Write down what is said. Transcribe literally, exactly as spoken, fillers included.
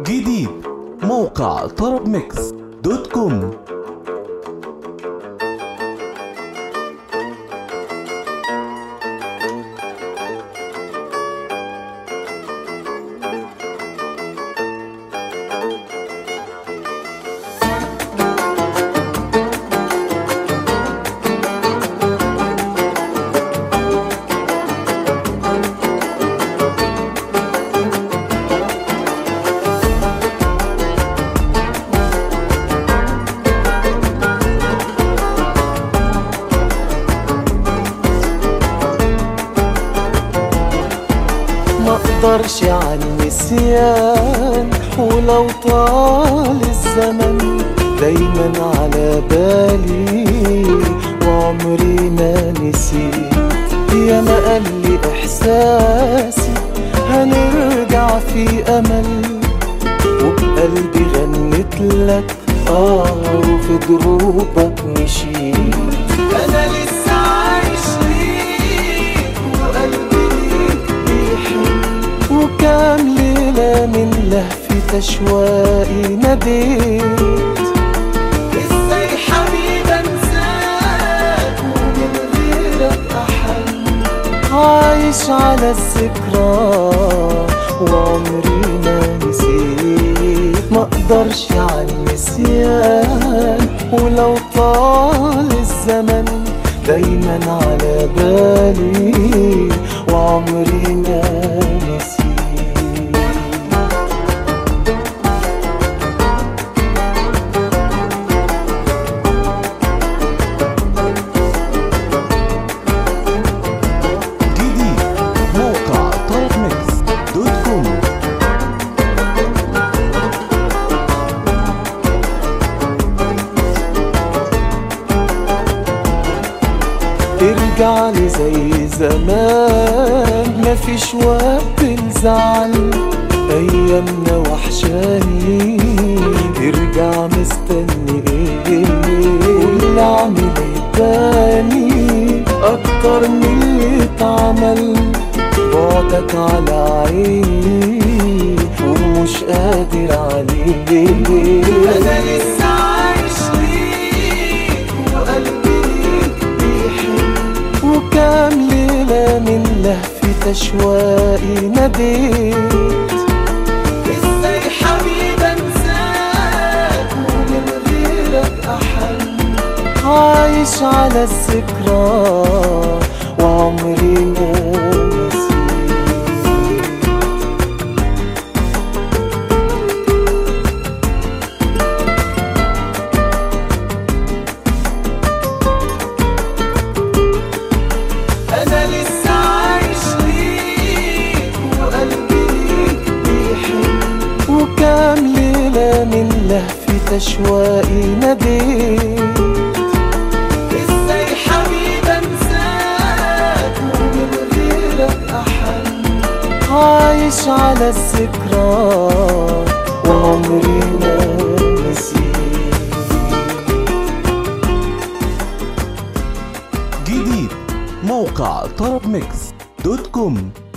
جديد موقع طرب ميكس دوت كوم. مقدرش على النسيان ولو طال الزمن دايما على بالي وعمري ما نسيت. يا ما قال لي احساسي هنرجع في امل، وبقلبي غنت لك اه وفي دروبك مشيت. انا لسه عايش ليك وقلبي وكام ليلة من لهفة أشواقي ناديت. ازاي حبيبي انساك ومن غيرك أحن، عايش على الذكرى وعمري ما نسيت. مقدرش على النسيان ولو طال الزمن دايما على بالي وعمري ما نسيت. جديد موقع طرب ميكس دوت كوم. ارجع لي زي زمان مفيش وقت الزعل، ايامنا وحشاني ارجع مستني ايه واللي اعمل ايه تاني اكتر من اللي اتعمل. بعدك على عيني ومش قادر عليه. انا لسه عايش ليك وقلبي وكام ليلة من لهفة أشواقي ناديت. ازاي حبيبي انساك ومن غيرك أحن، عايش على الذكرى وعمري ما نسيت. أنا لسه عايش ليك وقلبي بيحن وكام ليلة من لهفة أشواقي ناديت. ازاي حبيبي انساك ومن غيرك أحن، عايش على الذكرى وعمري ما نسيت. جديد موقع طرب ميكس دوت كوم.